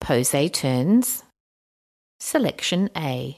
Pose turns. Selection A.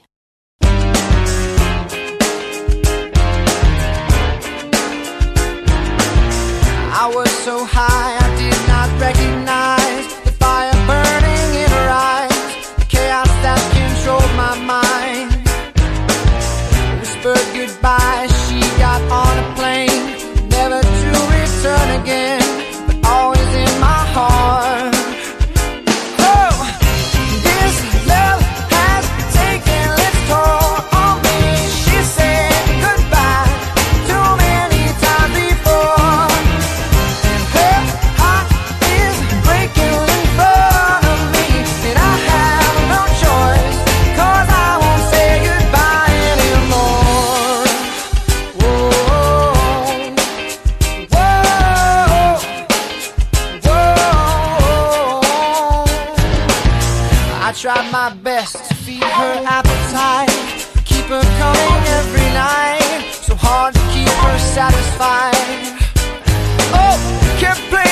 I was so high I did not recognize the fire burning in her eyes, the chaos that controlled my mind. Whispered goodbye, she got on a plane, never to return again, but always in my heart. Oh, this love has taken its toll on me. She said goodbye too many times before. Her heart is breaking in front of me, and I have no choice, 'cause I won't say goodbye anymore. Whoa, whoa, whoa. I tried my best to feed her appetite, keep her coming every night, so hard to keep her satisfied. Oh, kept playing